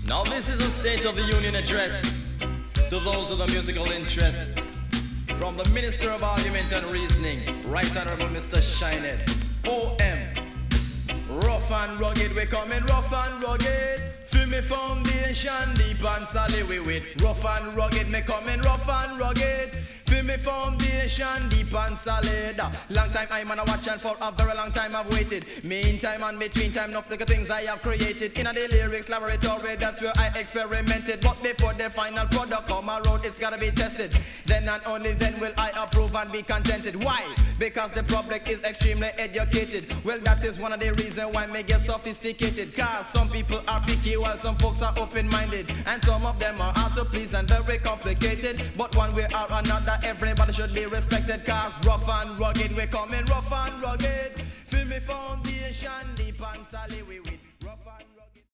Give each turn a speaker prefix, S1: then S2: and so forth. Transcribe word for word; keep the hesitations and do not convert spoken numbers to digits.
S1: Now this is a State of the Union address to those with a musical interest. From the Minister of Argument and Reasoning, Right Honorable Mister Shinehead. O M. Rough and rugged, we coming rough and rugged. Feel me foundation deep and solid we with. Rough and rugged, me coming rough and rugged. Feel me foundation deep and solid. Long time I'm on a watch and for a very long time I've waited. Meantime and between time, not the things I have created. In a the lyrics laboratory, that's where I experimented. But before the final product come around, it's gotta be tested. Then and only then will I approve and be contented. Why? Because the public is extremely educated. Well, that is one of the reasons why me get sophisticated. Cause some people are picky while some folks are open-minded. And some of them are hard to please and very complicated. But one way or another, everybody should be respected. Cause rough and rugged, we coming rough and rugged. Feel me foundation deep and solid we with rough and